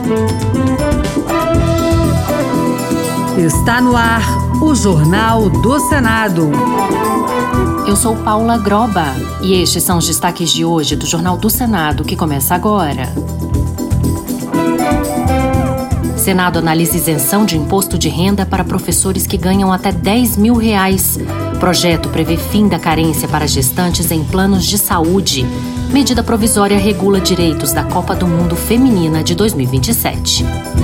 Está no ar o Jornal do Senado. Eu sou Paula Groba e estes são os destaques de hoje do Jornal do Senado, que começa agora. Senado analisa isenção de imposto de renda para professores que ganham até R$10 mil. Projeto prevê fim da carência para gestantes em planos de saúde. Medida provisória regula direitos da Copa do Mundo Feminina de 2027.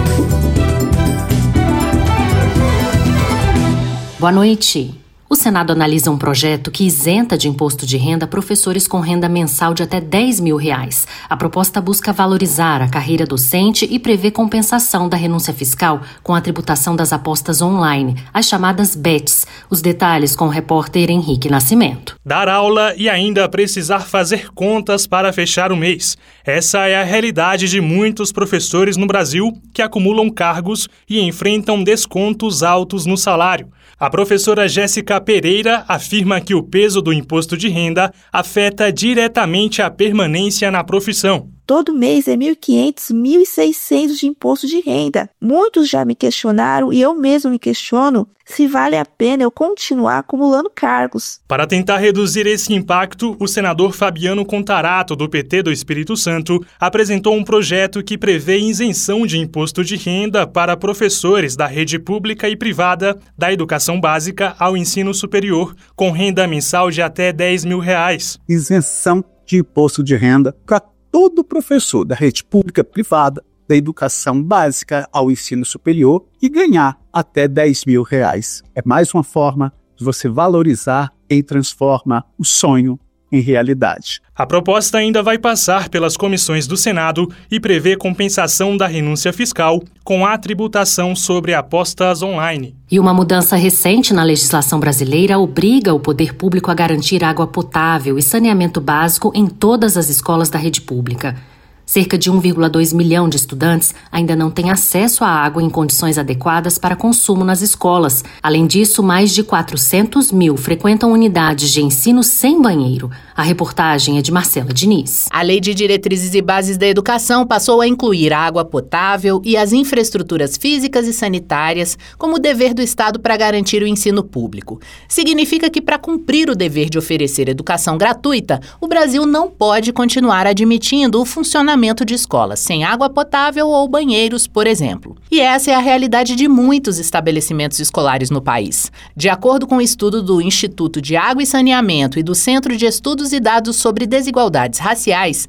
Boa noite. O Senado analisa um projeto que isenta de imposto de renda professores com renda mensal de até R$10 mil. A proposta busca valorizar a carreira docente e prevê compensação da renúncia fiscal com a tributação das apostas online, as chamadas BETs. Os detalhes com o repórter Henrique Nascimento. Dar aula e ainda precisar fazer contas para fechar o mês. Essa é a realidade de muitos professores no Brasil que acumulam cargos e enfrentam descontos altos no salário. A professora Jéssica Pereira afirma que o peso do imposto de renda afeta diretamente a permanência na profissão. Todo mês é R$1.500, R$1.600 de imposto de renda. Muitos já me questionaram e eu mesmo me questiono se vale a pena eu continuar acumulando cargos. Para tentar reduzir esse impacto, o senador Fabiano Contarato, do PT do Espírito Santo, apresentou um projeto que prevê isenção de imposto de renda para professores da rede pública e privada, da educação básica ao ensino superior, com renda mensal de até R$10 mil. Isenção de imposto de renda para todo professor da rede pública privada, da educação básica ao ensino superior e ganhar até R$10 mil. É mais uma forma de você valorizar quem transforma o sonho em realidade. A proposta ainda vai passar pelas comissões do Senado e prevê compensação da renúncia fiscal com a tributação sobre apostas online. E uma mudança recente na legislação brasileira obriga o poder público a garantir água potável e saneamento básico em todas as escolas da rede pública. Cerca de 1,2 milhão de estudantes ainda não têm acesso à água em condições adequadas para consumo nas escolas. Além disso, mais de 400 mil frequentam unidades de ensino sem banheiro. A reportagem é de Marcela Diniz. A Lei de Diretrizes e Bases da Educação passou a incluir a água potável e as infraestruturas físicas e sanitárias como dever do Estado para garantir o ensino público. Significa que, para cumprir o dever de oferecer educação gratuita, o Brasil não pode continuar admitindo o funcionamento de escolas sem água potável ou banheiros, por exemplo. E essa é a realidade de muitos estabelecimentos escolares no país. De acordo com o estudo do Instituto de Água e Saneamento e do Centro de Estudos e Dados sobre Desigualdades Raciais,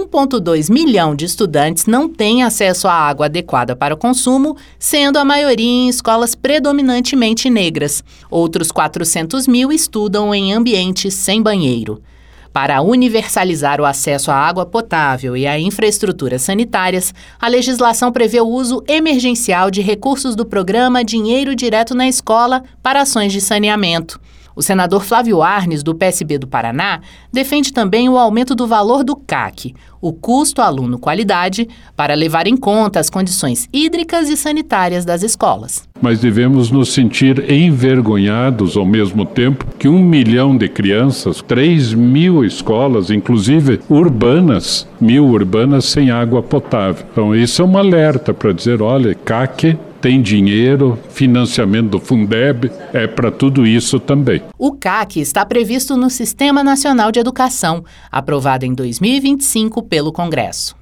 1,2 milhão de estudantes não têm acesso à água adequada para o consumo, sendo a maioria em escolas predominantemente negras. Outros 400 mil estudam em ambientes sem banheiro. Para universalizar o acesso à água potável e a infraestruturas sanitárias, a legislação prevê o uso emergencial de recursos do programa Dinheiro Direto na Escola para ações de saneamento. O senador Flávio Arnes, do PSB do Paraná, defende também o aumento do valor do CAC, o custo aluno-qualidade, para levar em conta as condições hídricas e sanitárias das escolas. Mas devemos nos sentir envergonhados ao mesmo tempo que 1 milhão de crianças, 3 mil escolas, inclusive urbanas, 1.000 urbanas sem água potável. Então isso é um alerta para dizer, olha, CAC tem dinheiro, financiamento do Fundeb, é para tudo isso também. O CAC está previsto no Sistema Nacional de Educação, aprovado em 2025 pelo Congresso.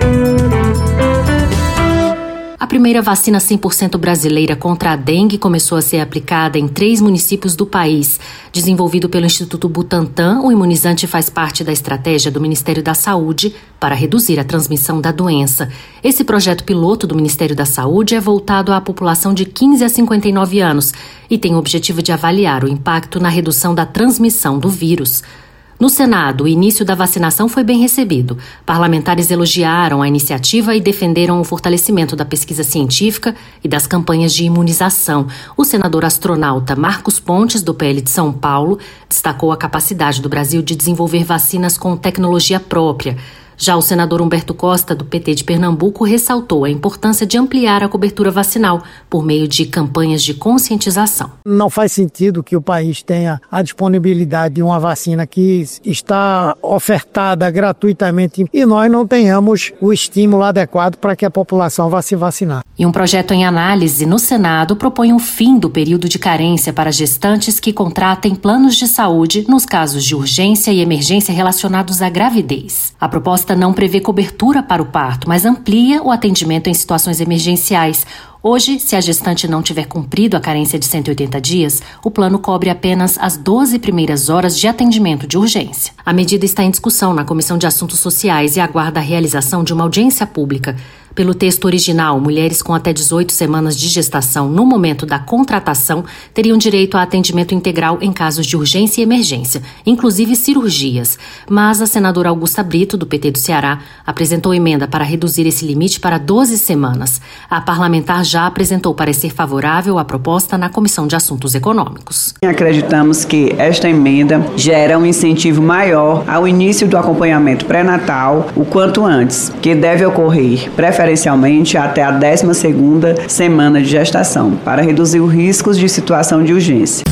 A primeira vacina 100% brasileira contra a dengue começou a ser aplicada em 3 municípios do país. Desenvolvido pelo Instituto Butantan, o imunizante faz parte da estratégia do Ministério da Saúde para reduzir a transmissão da doença. Esse projeto piloto do Ministério da Saúde é voltado à população de 15 a 59 anos e tem o objetivo de avaliar o impacto na redução da transmissão do vírus. No Senado, o início da vacinação foi bem recebido. Parlamentares elogiaram a iniciativa e defenderam o fortalecimento da pesquisa científica e das campanhas de imunização. O senador astronauta Marcos Pontes, do PL de São Paulo, destacou a capacidade do Brasil de desenvolver vacinas com tecnologia própria. Já o senador Humberto Costa, do PT de Pernambuco, ressaltou a importância de ampliar a cobertura vacinal por meio de campanhas de conscientização. Não faz sentido que o país tenha a disponibilidade de uma vacina que está ofertada gratuitamente e nós não tenhamos o estímulo adequado para que a população vá se vacinar. E um projeto em análise no Senado propõe um fim do período de carência para gestantes que contratem planos de saúde nos casos de urgência e emergência relacionados à gravidez. A proposta não prevê cobertura para o parto, mas amplia o atendimento em situações emergenciais. Hoje, se a gestante não tiver cumprido a carência de 180 dias, o plano cobre apenas as 12 primeiras horas de atendimento de urgência. A medida está em discussão na Comissão de Assuntos Sociais e aguarda a realização de uma audiência pública. Pelo texto original, mulheres com até 18 semanas de gestação no momento da contratação teriam direito a atendimento integral em casos de urgência e emergência, inclusive cirurgias. Mas a senadora Augusta Brito, do PT do Ceará, apresentou emenda para reduzir esse limite para 12 semanas. A parlamentar já apresentou parecer favorável à proposta na Comissão de Assuntos Econômicos. Acreditamos que esta emenda gera um incentivo maior ao início do acompanhamento pré-natal o quanto antes, que deve ocorrer preferencialmente até a 12ª semana de gestação, para reduzir os riscos de situação de urgência.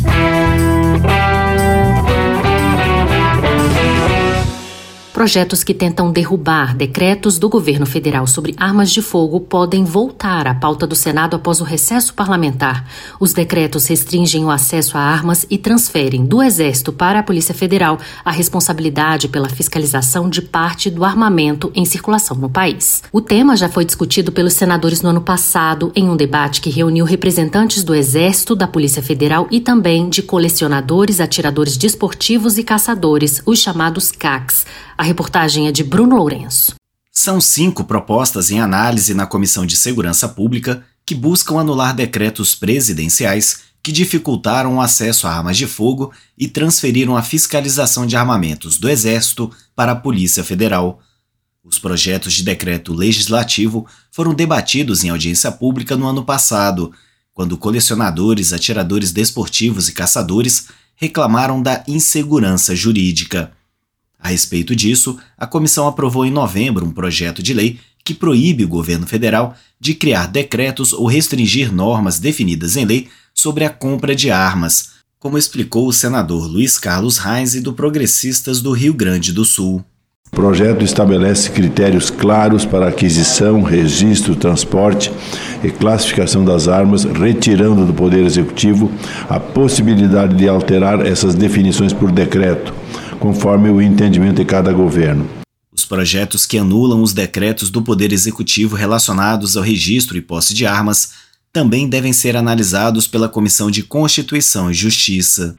Projetos que tentam derrubar decretos do governo federal sobre armas de fogo podem voltar à pauta do Senado após o recesso parlamentar. Os decretos restringem o acesso a armas e transferem do Exército para a Polícia Federal a responsabilidade pela fiscalização de parte do armamento em circulação no país. O tema já foi discutido pelos senadores no ano passado em um debate que reuniu representantes do Exército, da Polícia Federal e também de colecionadores, atiradores desportivos e caçadores, os chamados CACs. A reportagem é de Bruno Lourenço. São 5 propostas em análise na Comissão de Segurança Pública que buscam anular decretos presidenciais que dificultaram o acesso a armas de fogo e transferiram a fiscalização de armamentos do Exército para a Polícia Federal. Os projetos de decreto legislativo foram debatidos em audiência pública no ano passado, quando colecionadores, atiradores desportivos e caçadores reclamaram da insegurança jurídica. A respeito disso, a comissão aprovou em novembro um projeto de lei que proíbe o governo federal de criar decretos ou restringir normas definidas em lei sobre a compra de armas, como explicou o senador Luiz Carlos Reis, do Progressistas do Rio Grande do Sul. O projeto estabelece critérios claros para aquisição, registro, transporte e classificação das armas, retirando do Poder Executivo a possibilidade de alterar essas definições por decreto, conforme o entendimento de cada governo. Os projetos que anulam os decretos do Poder Executivo relacionados ao registro e posse de armas também devem ser analisados pela Comissão de Constituição e Justiça.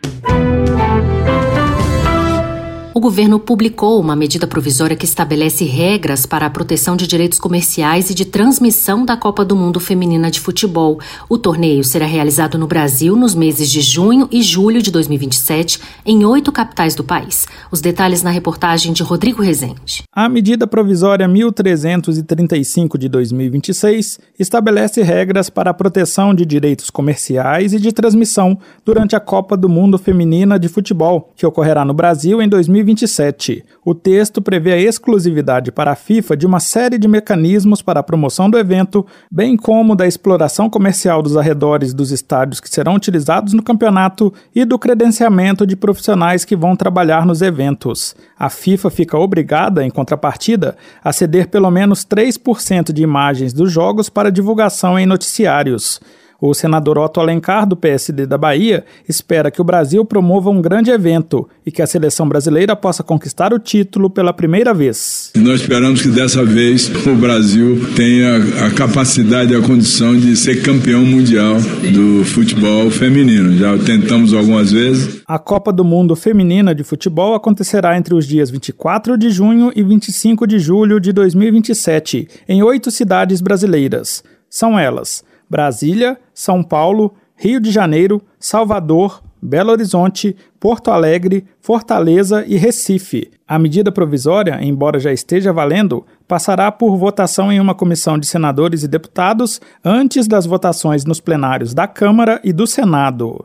O governo publicou uma medida provisória que estabelece regras para a proteção de direitos comerciais e de transmissão da Copa do Mundo Feminina de Futebol. O torneio será realizado no Brasil nos meses de junho e julho de 2027, em 8 capitais do país. Os detalhes na reportagem de Rodrigo Rezende. A medida provisória 1335 de 2026 estabelece regras para a proteção de direitos comerciais e de transmissão durante a Copa do Mundo Feminina de Futebol, que ocorrerá no Brasil em 2027. O texto prevê a exclusividade para a FIFA de uma série de mecanismos para a promoção do evento, bem como da exploração comercial dos arredores dos estádios que serão utilizados no campeonato e do credenciamento de profissionais que vão trabalhar nos eventos. A FIFA fica obrigada, em contrapartida, a ceder pelo menos 3% de imagens dos jogos para divulgação em noticiários. O senador Otto Alencar, do PSD da Bahia, espera que o Brasil promova um grande evento e que a seleção brasileira possa conquistar o título pela primeira vez. Nós esperamos que dessa vez o Brasil tenha a capacidade e a condição de ser campeão mundial do futebol feminino. Já tentamos algumas vezes. A Copa do Mundo Feminina de Futebol acontecerá entre os dias 24 de junho e 25 de julho de 2027, em 8 cidades brasileiras. São elas: Brasília, São Paulo, Rio de Janeiro, Salvador, Belo Horizonte, Porto Alegre, Fortaleza e Recife. A medida provisória, embora já esteja valendo, passará por votação em uma comissão de senadores e deputados antes das votações nos plenários da Câmara e do Senado.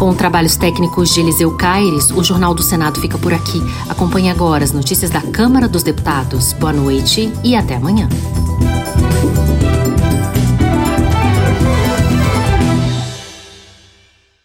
Com trabalhos técnicos de Eliseu Caires, o Jornal do Senado fica por aqui. Acompanhe agora as notícias da Câmara dos Deputados. Boa noite e até amanhã.